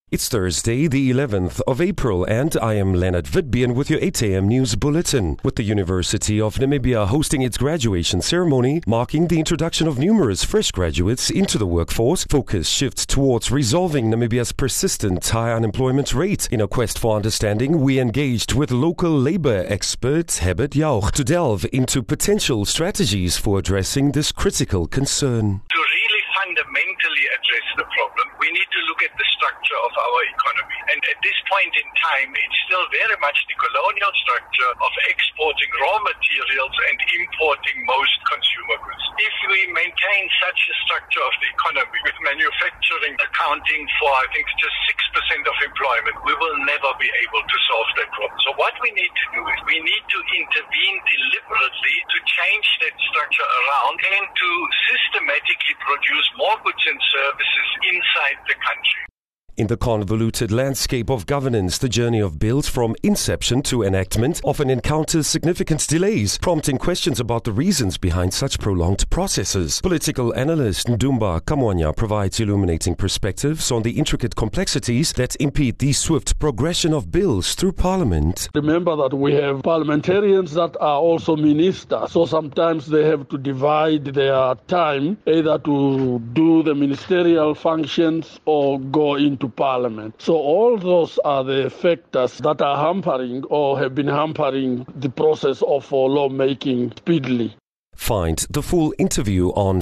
It's Thursday, the 11th of April, and I am Leonard Vidbian with your 8 a.m. news bulletin. With the University of Namibia hosting its graduation ceremony, marking the introduction of numerous fresh graduates into the workforce, focus shifts towards resolving Namibia's persistent high unemployment rate. In a quest for understanding, we engaged with local labor expert Herbert Jauch to delve into potential strategies for addressing this critical concern. To really fundamentally address the problem, we need to look at the structure of our economy. And at this point in time, it's still very much the colonial structure of exporting raw materials and importing most consumer goods. If we maintain such a structure of the economy, with manufacturing accounting for, I think, just 6% of employment, we will never be able to solve that problem. So what we need to do is we need to intervene deliberately to change that structure around and to systematically produce more goods and services inside the country. In the convoluted landscape of governance, the journey of bills from inception to enactment often encounters significant delays, prompting questions about the reasons behind such prolonged processes. Political analyst Ndumba Kamwanya provides illuminating perspectives on the intricate complexities that impede the swift progression of bills through Parliament. Remember that we have parliamentarians that are also ministers, so sometimes they have to divide their time either to do the ministerial functions or go into Parliament. So all those are the factors that are hampering or have been hampering the process of lawmaking speedily. Find the full interview on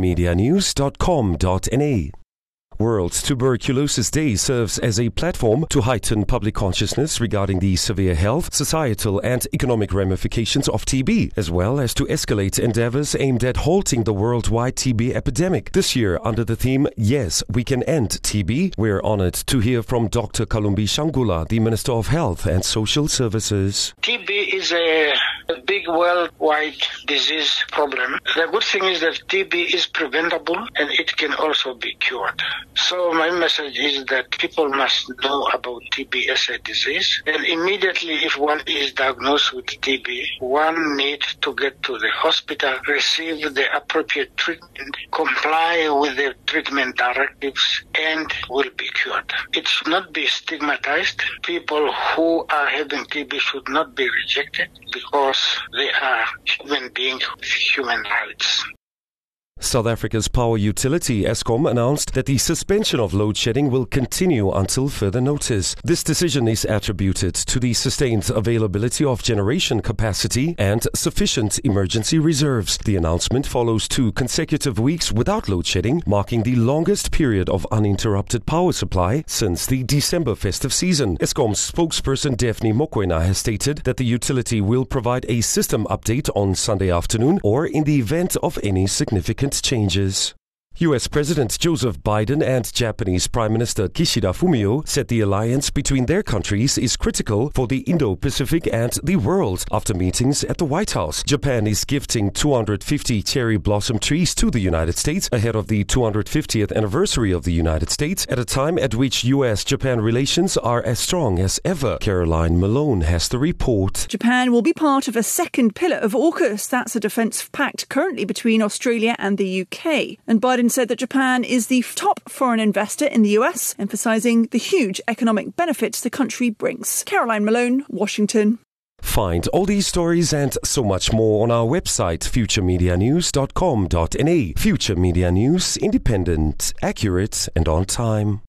futuremedianews.com.na. World Tuberculosis Day serves as a platform to heighten public consciousness regarding the severe health, societal and economic ramifications of TB, as well as to escalate endeavors aimed at halting the worldwide TB epidemic. This year, under the theme, Yes, We Can End TB, we're honored to hear from Dr. Kalumbi Shangula, the Minister of Health and Social Services. TB is a big worldwide disease problem. The good thing is that TB is preventable and it can also be cured. So my message is that people must know about TB as a disease, and immediately if one is diagnosed with TB, one needs to get to the hospital, receive the appropriate treatment, comply with the treatment directives, and will be cured. It should not be stigmatized. People who are having TB should not be rejected because they are human beings with human rights. South Africa's power utility, Eskom, announced that the suspension of load shedding will continue until further notice. This decision is attributed to the sustained availability of generation capacity and sufficient emergency reserves. The announcement follows 2 consecutive weeks without load shedding, marking the longest period of uninterrupted power supply since the December festive season. Eskom's spokesperson Daphne Mokoena has stated that the utility will provide a system update on Sunday afternoon or in the event of any significant changes. U.S. President Joseph Biden and Japanese Prime Minister Kishida Fumio said the alliance between their countries is critical for the Indo-Pacific and the world. After meetings at the White House, Japan is gifting 250 cherry blossom trees to the United States ahead of the 250th anniversary of the United States, at a time at which U.S.-Japan relations are as strong as ever. Caroline Malone has the report. Japan will be part of a second pillar of AUKUS. That's a defence pact currently between Australia and the UK. And Biden said that Japan is the top foreign investor in the US, emphasising the huge economic benefits the country brings. Caroline Malone, Washington. Find all these stories and so much more on our website, futuremedianews.com.na. Future Media News, independent, accurate and on time.